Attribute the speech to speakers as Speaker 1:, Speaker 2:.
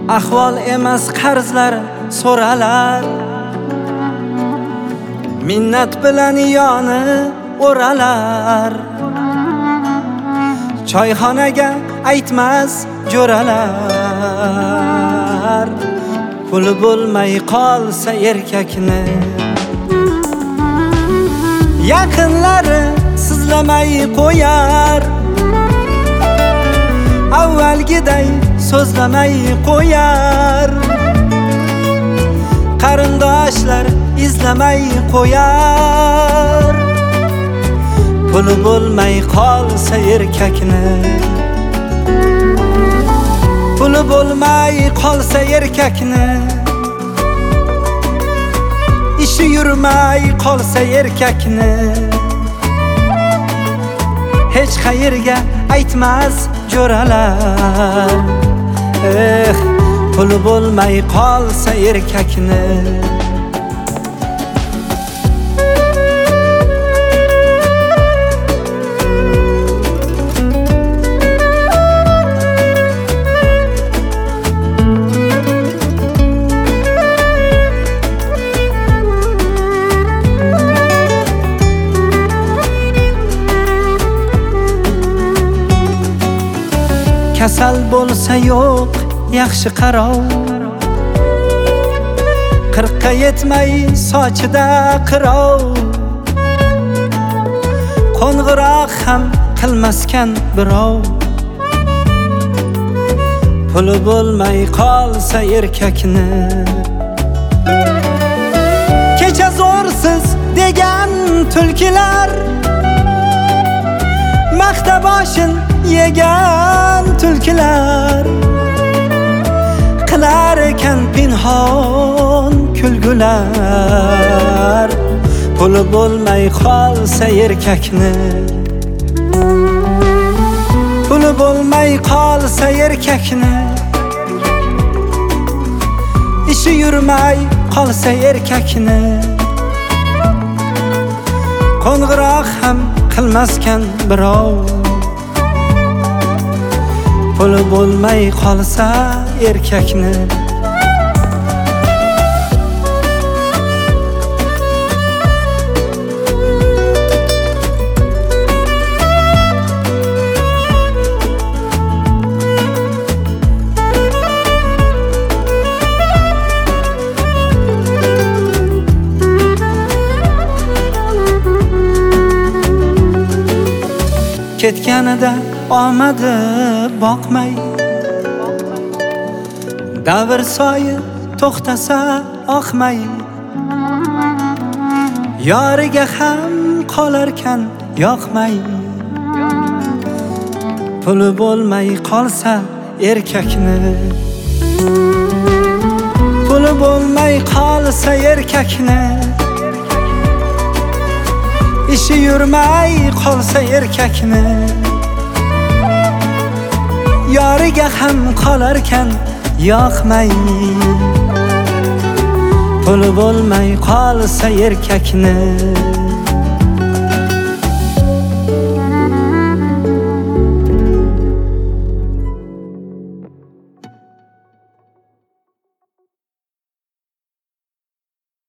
Speaker 1: ahvol emas qarzlar so'ralar, minnat bilan yoni o'ralar. Choyxonaga aytmas jo'ralar, puli bo'lmay qolsa erkakni yaqinlari sizlamay qo'yar, avvalgiday so'zlamay qo'yar. Qarindoshlar izlamay qo'yar, puli bo'lmay qolsa erkakni, puli bo'lmay qolsa erkakni, ishi yurmay qolsa erkakni, hech qayerga aytmas jo'ralar. Puli bo'lmay qolsa erkakni. Kasal bo'lsa yo'q yaxshi qarov, 40ga yetmay sochida qirov, qo'ng'iroq ham qilmaskan birov. Puli bo'lmay qolsa erkakni, kecha zo'rsiz degan tulkilar, maqta boshin yegan tulkilar, qilar ekan pinhon kulgular. Puli bo'lmay qolsa erkakni, puli bo'lmay qolsa erkakni, ishi yurmay qolsa erkakni, qo'ng'iroq ham qilmaskan birov. Puli bo'lmay qolsa erkakni. Ketganida omadi boqmay, davr soyi to'xtasa oqmay, yoriga ham qolarkan yoqmay. Puli bo'lmay qolsa erkakni, puli bo'lmay qolsa erkakni, ishi yurmay qolsa erkakni, yoriga ham qolarkan yoqmay. Puli bo'lmay qolsa erkakni.